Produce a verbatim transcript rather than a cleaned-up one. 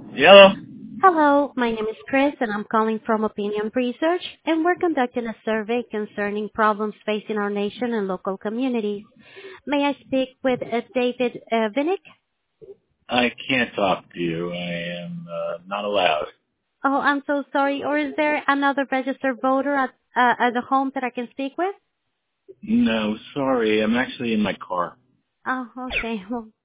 Hello. Hello, my name is Chris, and I'm calling from Opinion Research, and we're conducting a survey concerning problems facing our nation and local communities. May I speak with uh, David uh, Vinnick? I can't talk to you. I am uh, not allowed. Oh, I'm so sorry. Or is there another registered voter at uh, at the home that I can speak with? No, sorry. I'm actually in my car. Oh, okay. Well,